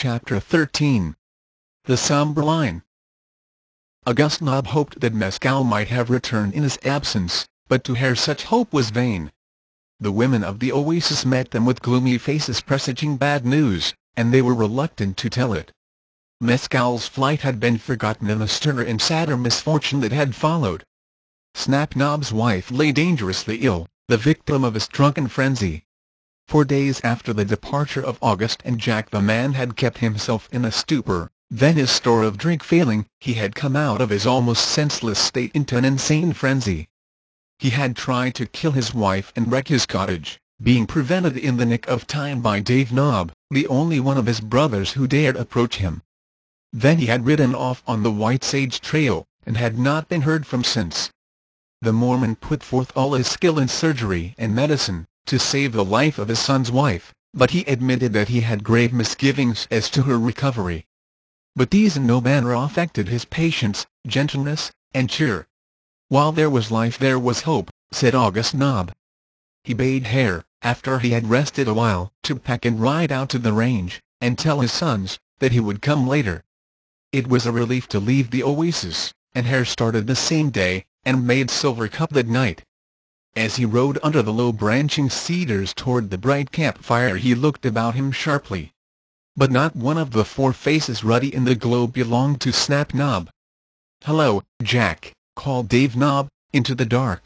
Chapter 13. The Somber Line. August Nob hoped that Mescal might have returned in his absence, but to her such hope was vain. The women of the oasis met them with gloomy faces presaging bad news, and they were reluctant to tell it. Mescal's flight had been forgotten in the sterner and sadder misfortune that had followed. Snap Nob's wife lay dangerously ill, the victim of his drunken frenzy. For days after the departure of August and Jack the man had kept himself in a stupor, then his store of drink failing, he had come out of his almost senseless state into an insane frenzy. He had tried to kill his wife and wreck his cottage, being prevented in the nick of time by Dave Nob, the only one of his brothers who dared approach him. Then he had ridden off on the White Sage Trail, and had not been heard from since. The Mormon put forth all his skill in surgery and medicine, to save the life of his son's wife, but he admitted that he had grave misgivings as to her recovery. But these in no manner affected his patience, gentleness, and cheer. While there was life there was hope, said August Nob. He bade Hare, after he had rested a while, to pack and ride out to the range, and tell his sons that he would come later. It was a relief to leave the oasis, and Hare started the same day, and made Silver Cup that night. As he rode under the low branching cedars toward the bright campfire he looked about him sharply. But not one of the four faces ruddy in the glow belonged to Snap Nob. "Hello, Jack," called Dave Nob, into the dark.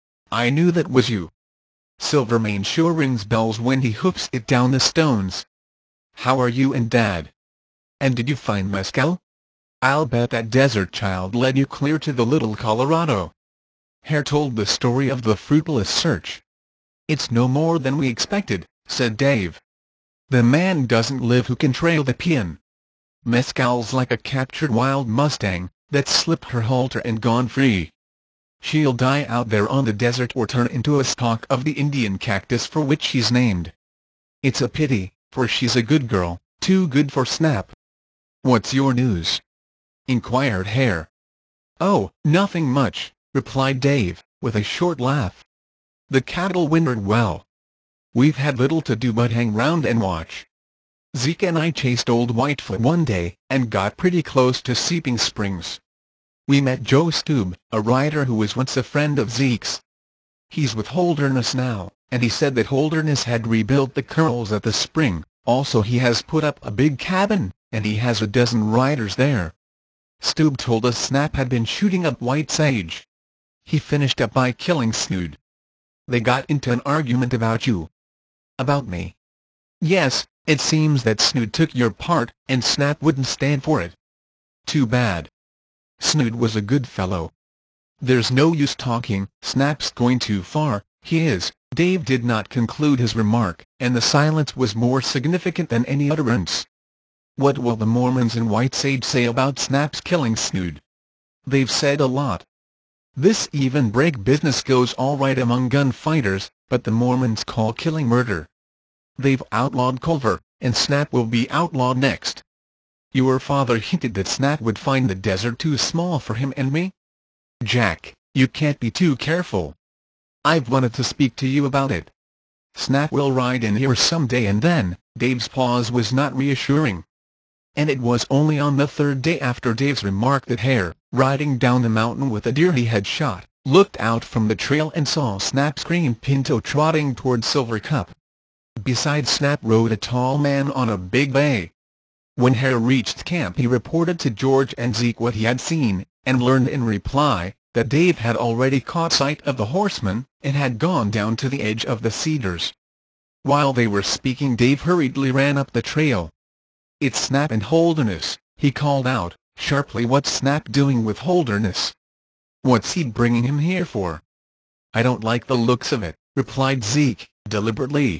"I knew that was you. Silvermane sure rings bells when he hoofs it down the stones. How are you and Dad? And did you find Mescal? I'll bet that desert child led you clear to the Little Colorado." Hare told the story of the fruitless search. "It's no more than we expected," said Dave. "The man doesn't live who can trail the peon. Mescal's like a captured wild mustang, that's slipped her halter and gone free. She'll die out there on the desert or turn into a stalk of the Indian cactus for which she's named. It's a pity, for she's a good girl, too good for Snap." "What's your news?" inquired Hare. "Oh, nothing much," replied Dave, with a short laugh. "The cattle wintered well. We've had little to do but hang round and watch. Zeke and I chased old Whitefoot one day, and got pretty close to Seeping Springs. We met Joe Stube, a rider who was once a friend of Zeke's. He's with Holderness now, and he said that Holderness had rebuilt the curls at the spring, also he has put up a big cabin, and he has a dozen riders there. Stube told us Snap had been shooting up White Sage. He finished up by killing Snood. They got into an argument about you." "About me?" "Yes, it seems that Snood took your part, and Snap wouldn't stand for it. Too bad. Snood was a good fellow." "There's no use talking, Snap's going too far, he is." Dave did not conclude his remark, and the silence was more significant than any utterance. "What will the Mormons in White Sage say about Snap's killing Snood?" "They've said a lot. This even break business goes all right among gunfighters, but the Mormons call killing murder. They've outlawed Culver, and Snap will be outlawed next. Your father hinted that Snap would find the desert too small for him and me." "Jack, you can't be too careful. I've wanted to speak to you about it. Snap will ride in here some day and then." Dave's pause was not reassuring. And it was only on the third day after Dave's remark that Hare, riding down the mountain with a deer he had shot, looked out from the trail and saw Snap's cream pinto trotting toward Silver Cup. Beside Snap rode a tall man on a big bay. When Hare reached camp he reported to George and Zeke what he had seen, and learned in reply that Dave had already caught sight of the horseman, and had gone down to the edge of the cedars. While they were speaking Dave hurriedly ran up the trail. "It's Snap and Holderness," he called out, sharply. "What's Snap doing with Holderness? What's he bringing him here for?" "I don't like the looks of it," replied Zeke, deliberately.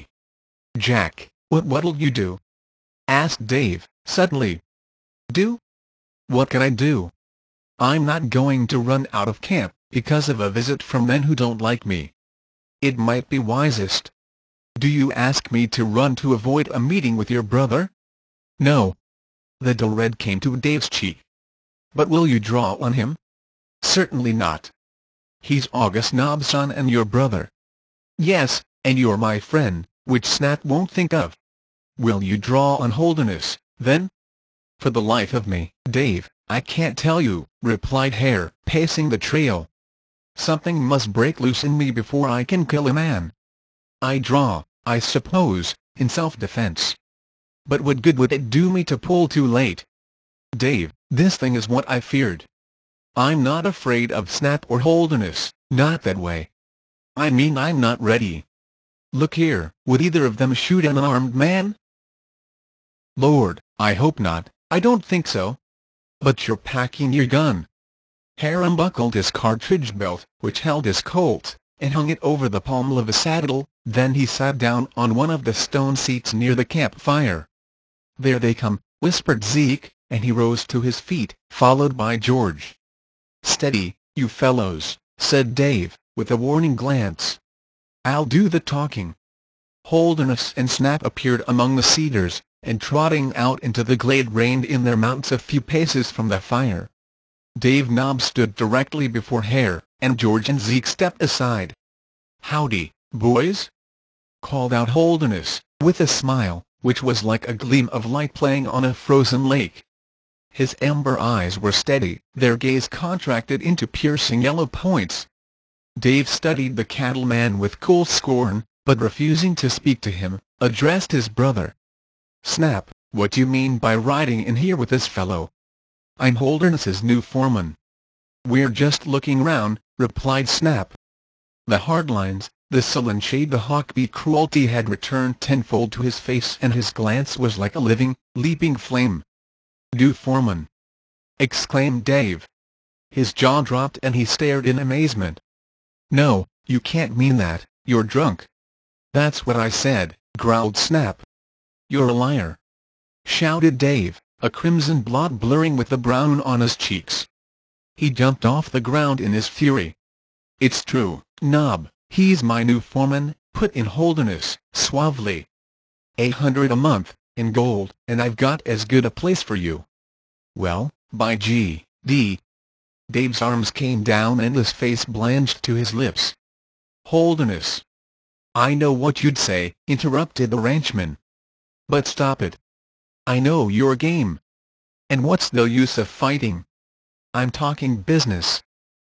"Jack, what'll you do?" asked Dave, suddenly. "Do? What can I do? I'm not going to run out of camp, because of a visit from men who don't like me. It might be wisest. Do you ask me to run to avoid a meeting with your brother?" "No." The dull red came to Dave's cheek. "But will you draw on him?" "Certainly not. He's August Nob's son and your brother." "Yes, and you're my friend, which Snap won't think of." "Will you draw on Holderness?" Then? For the life of me, Dave, I can't tell you, replied Hare, pacing the trail. Something must break loose in me before I can kill a man. I draw, I suppose, in self-defense. But what good would it do me to pull too late? Dave, this thing is what I feared. I'm not afraid of Snap or Holderness, not that way. I mean I'm not ready. Look here, would either of them shoot an unarmed man? Lord, I hope not, I don't think so. But you're packing your gun. Hare unbuckled his cartridge belt, which held his Colt, and hung it over the pommel of his saddle. Then he sat down on one of the stone seats near the campfire. There they come, whispered Zeke, and he rose to his feet, followed by George. Steady, you fellows, said Dave, with a warning glance. I'll do the talking. Holderness and Snap appeared among the cedars, and trotting out into the glade reined in their mounts a few paces from the fire. Dave Nobbs stood directly before Hare, and George and Zeke stepped aside. Howdy, boys? Called out Holderness, with a smile, which was like a gleam of light playing on a frozen lake. His amber eyes were steady, their gaze contracted into piercing yellow points. Dave studied the cattleman with cool scorn, but refusing to speak to him, addressed his brother. Snap, what do you mean by riding in here with this fellow? I'm Holderness's new foreman. We're just looking round, replied Snap. The hard lines, the sullen shade, the hawk-beak cruelty had returned tenfold to his face, and his glance was like a living, leaping flame. New foreman! Exclaimed Dave. His jaw dropped and he stared in amazement. No, you can't mean that, you're drunk. That's what I said, growled Snap. You're a liar! Shouted Dave, a crimson blot blurring with the brown on his cheeks. He jumped off the ground in his fury. It's true, Nob, he's my new foreman, put in Holderness, suavely. 800 a month, in gold, and I've got as good a place for you. Well, by G.D. Dave's arms came down and his face blanched to his lips. Holderness. I know what you'd say, interrupted the ranchman. But stop it. I know your game. And what's the use of fighting? I'm talking business.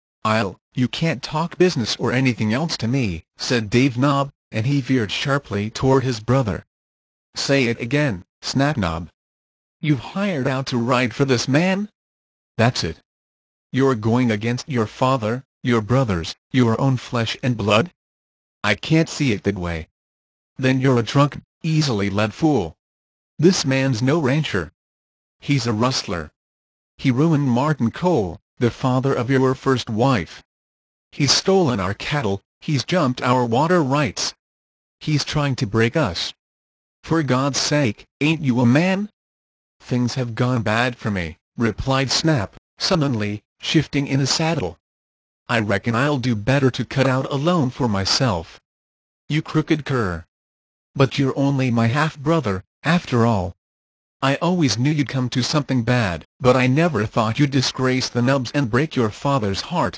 You can't talk business or anything else to me, said Dave Nob, and he veered sharply toward his brother. Say it again, Snap Nob. You've hired out to ride for this man? That's it. You're going against your father, your brothers, your own flesh and blood? I can't see it that way. Then you're a drunk, easily led fool. This man's no rancher. He's a rustler. He ruined Martin Cole, the father of your first wife. He's stolen our cattle, he's jumped our water rights. He's trying to break us. For God's sake, ain't you a man? Things have gone bad for me, replied Snap, sullenly, shifting in his saddle. I reckon I'll do better to cut out a loan for myself. You crooked cur. But you're only my half-brother, after all. I always knew you'd come to something bad, but I never thought you'd disgrace the Nubs and break your father's heart.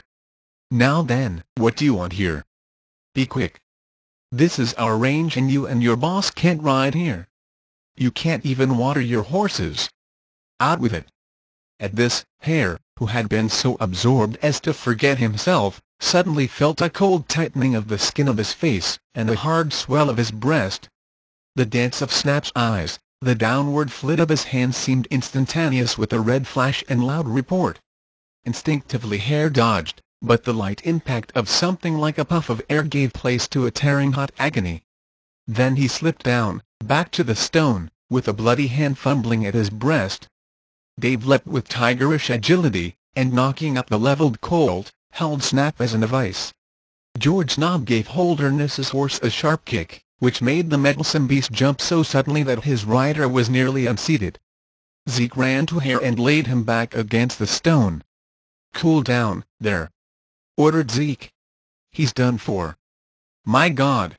Now then, what do you want here? Be quick. This is our range and you and your boss can't ride here. You can't even water your horses. Out with it. At this, Hare, who had been so absorbed as to forget himself, suddenly felt a cold tightening of the skin of his face, and a hard swell of his breast. The dance of Snap's eyes, the downward flit of his hand seemed instantaneous with a red flash and loud report. Instinctively Hare dodged, but the light impact of something like a puff of air gave place to a tearing hot agony. Then he slipped down, back to the stone, with a bloody hand fumbling at his breast. Dave leapt with tigerish agility, and knocking up the levelled Colt, held Snap as in a vice. George Nob gave Holderness's horse a sharp kick, which made the mettlesome beast jump so suddenly that his rider was nearly unseated. Zeke ran to Hare and laid him back against the stone. Cool down, there, ordered Zeke. He's done for. My God,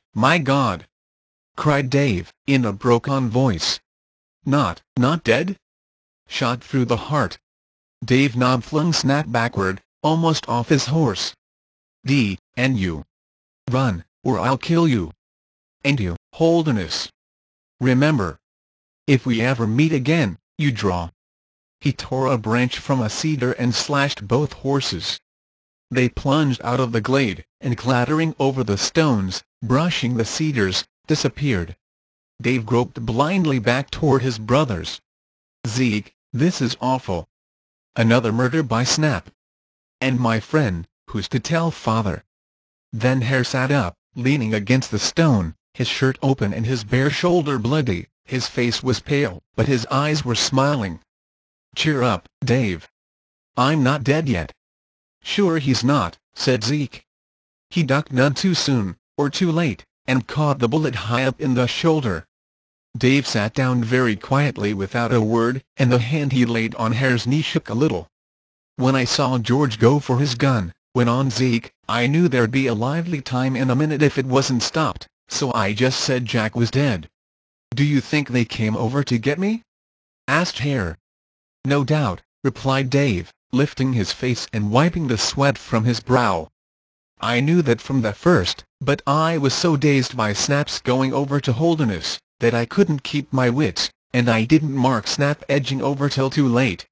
cried Dave, in a broken voice. Not dead? Shot through the heart. Dave Nob flung Snap backward, almost off his horse. And you. Run, or I'll kill you. And you, Holderness. Remember. If we ever meet again, You draw." He tore a branch from a cedar and slashed both horses. They plunged out of the glade, and clattering over the stones, brushing the cedars, disappeared. Dave groped blindly back toward his brothers. "Zeke, this is awful. Another murder by Snap. And my friend, who's to tell father?" Then Hare sat up, leaning against the stone, his shirt open and his bare shoulder bloody. His face was pale, but his eyes were smiling. "Cheer up, Dave. I'm not dead yet." "Sure he's not," said Zeke. He ducked none too soon, or too late, and caught the bullet high up in the shoulder. Dave sat down very quietly without a word, and the hand he laid on Hare's knee shook a little. "When I saw George go for his gun," went on Zeke, "I knew there'd be a lively time in a minute if it wasn't stopped, so I just said Jack was dead." "Do you think they came over to get me?" asked Hare. "No doubt," replied Dave, lifting his face and wiping the sweat from his brow. "I knew that from the first, but I was so dazed by Snap's going over to Holderness, that I couldn't keep my wits, and I didn't mark Snap edging over till too late."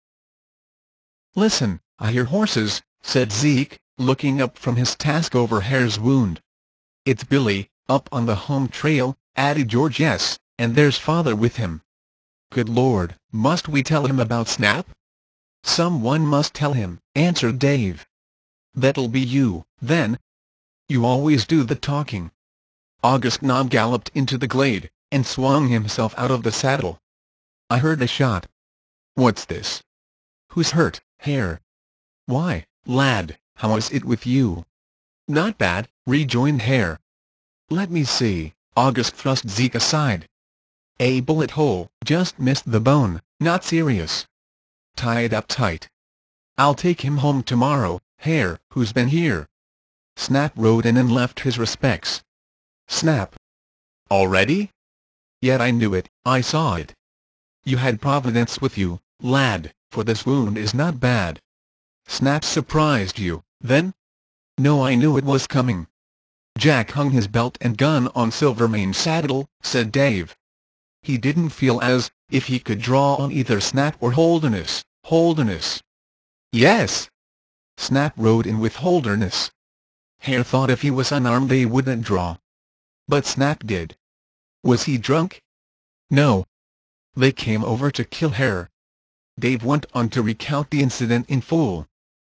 "Listen, I hear horses," said Zeke, looking up from his task over Hare's wound. "It's Billy, up on the home trail," added George. "Yes, and there's father with him." "Good Lord, must we tell him about Snap?" "Someone must tell him," answered Dave. "That'll be you, then. You always do the talking." August Nob galloped into the glade, and swung himself out of the saddle. "I heard a shot." "What's this?" "Who's hurt, Hare?" "Why, lad, how is it with you?" "Not bad," rejoined Hare. "Let me see." August thrust Zeke aside. "A bullet hole, just missed the bone, not serious. Tie it up tight. I'll take him home tomorrow, Hare." "Who's been here?" "Snap rode in and left his respects." "Snap? Already?" "Yet I knew it, I saw it." "You had Providence with you, lad, for this wound is not bad." "Snap surprised you, then?" "No, I knew it was coming." "Jack hung his belt and gun on Silvermane's saddle," said Dave. "He didn't feel as if he could draw on either Snap or Holderness." "Holderness?" "Yes. Snap rode in with Holderness. Hare thought if he was unarmed they wouldn't draw. But Snap did." "Was he drunk?" "No. They came over to kill Hare." Dave went on to recount the incident in full.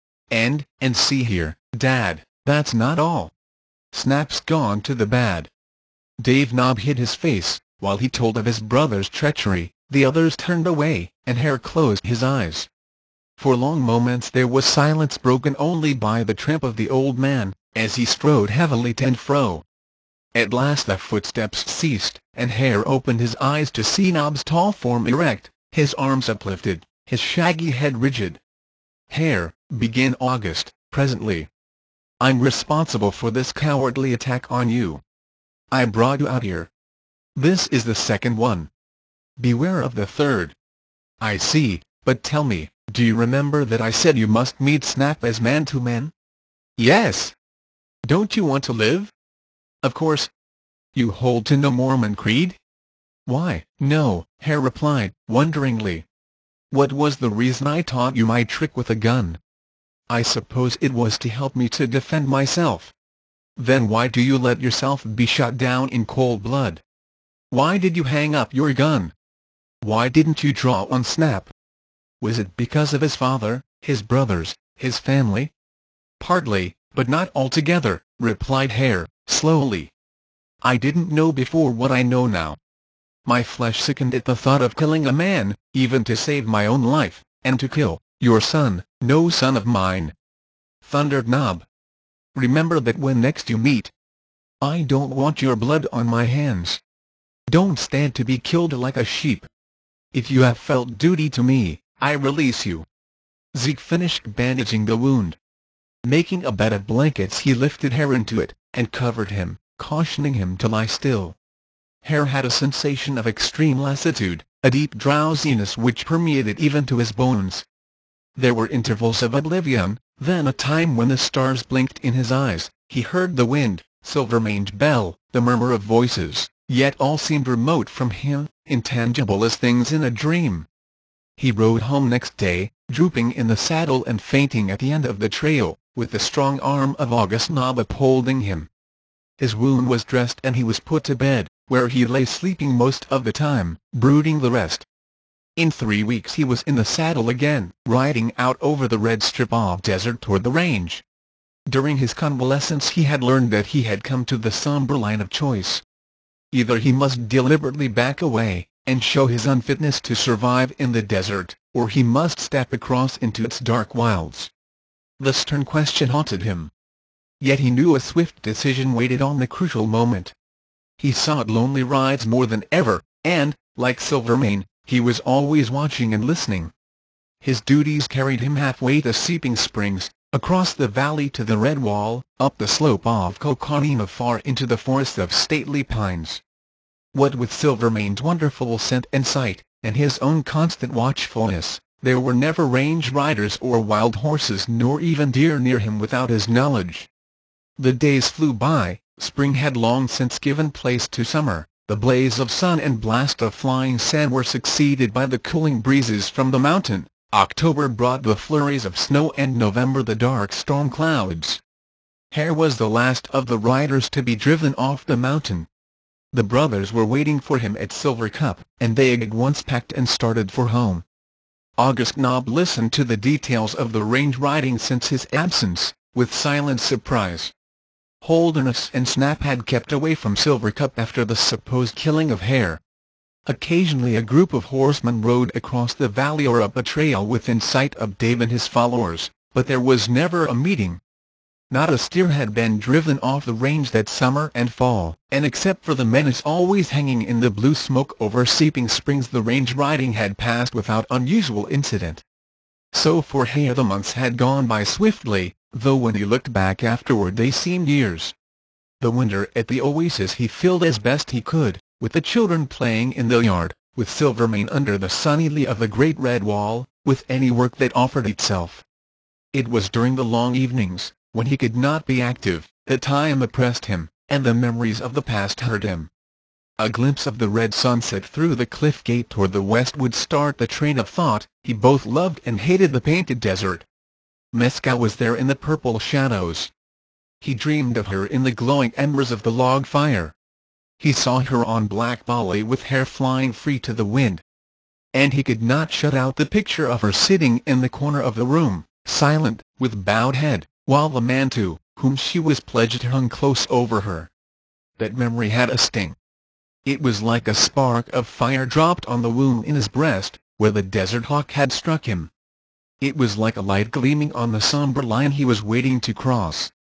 And see here, Dad, that's not all. Snap's gone to the bad." Dave Nob hid his face, while he told of his brother's treachery. The others turned away, and Hare closed his eyes. For long moments there was silence, broken only by the tramp of the old man, as he strode heavily to and fro. At last the footsteps ceased, and Hare opened his eyes to see Nob's tall form erect, his arms uplifted, his shaggy head rigid. "Hare," began August, presently, "I'm responsible for this cowardly attack on you. I brought you out here. This is the second one. Beware of the third." "I see, but tell me, do you remember that I said you must meet Snap as man to man?" "Yes." "Don't you want to live?" "Of course." "You hold to no Mormon creed?" "Why, no," Hare replied, wonderingly. "What was the reason I taught you my trick with a gun?" "I suppose it was to help me to defend myself." "Then why do you let yourself be shot down in cold blood? Why did you hang up your gun? Why didn't you draw on Snap? Was it because of his father, his brothers, his family?" "Partly, but not altogether," replied Hare, slowly. "I didn't know before what I know now. My flesh sickened at the thought of killing a man, even to save my own life, and to kill your son, no son of mine," thundered Nob. "Remember that when next you meet. I don't want your blood on my hands. Don't stand to be killed like a sheep. If you have felt duty to me, I release you." Zeke finished bandaging the wound. Making a bed of blankets, he lifted Hare into it, and covered him, cautioning him to lie still. Hare had a sensation of extreme lassitude, a deep drowsiness which permeated even to his bones. There were intervals of oblivion, then a time when the stars blinked in his eyes. He heard the wind, Silvermane's bell, the murmur of voices, yet all seemed remote from him, intangible as things in a dream. He rode home next day, drooping in the saddle and fainting at the end of the trail, with the strong arm of August Nob upholding him. His wound was dressed and he was put to bed, where he lay sleeping most of the time, brooding the rest. In 3 weeks he was in the saddle again, riding out over the red strip of desert toward the range. During his convalescence he had learned that he had come to the somber line of choice. Either he must deliberately back away, and show his unfitness to survive in the desert, or he must step across into its dark wilds. The stern question haunted him. Yet he knew a swift decision waited on the crucial moment. He sought lonely rides more than ever, and, like Silvermane, he was always watching and listening. His duties carried him halfway to Seeping Springs, across the valley to the Red Wall, up the slope of Coconina far into the forest of stately pines. What with Silvermane's wonderful scent and sight, and his own constant watchfulness, there were never range riders or wild horses nor even deer near him without his knowledge. The days flew by, spring had long since given place to summer, the blaze of sun and blast of flying sand were succeeded by the cooling breezes from the mountain, October brought the flurries of snow and November the dark storm clouds. Hare was the last of the riders to be driven off the mountain. The brothers were waiting for him at Silver Cup, and they at once packed and started for home. August Nob listened to the details of the range riding since his absence, with silent surprise. Holderness and Snap had kept away from Silver Cup after the supposed killing of Hare. Occasionally a group of horsemen rode across the valley or up a trail within sight of Dave and his followers, but there was never a meeting. Not a steer had been driven off the range that summer and fall, and except for the menace always hanging in the blue smoke over Seeping Springs the range riding had passed without unusual incident. So for Hare the months had gone by swiftly, though when he looked back afterward they seemed years. The winter at the oasis he filled as best he could, with the children playing in the yard, with Silvermane under the sunny lee of the great red wall, with any work that offered itself. It was during the long evenings, when he could not be active, that time oppressed him, and the memories of the past hurt him. A glimpse of the red sunset through the cliff gate toward the west would start the train of thought. He both loved and hated the painted desert. Mescal was there in the purple shadows. He dreamed of her in the glowing embers of the log fire. He saw her on Black Bali with hair flying free to the wind. And he could not shut out the picture of her sitting in the corner of the room, silent, with bowed head, while the man to whom she was pledged hung close over her. That memory had a sting. It was like a spark of fire dropped on the wound in his breast, where the desert hawk had struck him. It was like a light gleaming on the somber line he was waiting to cross,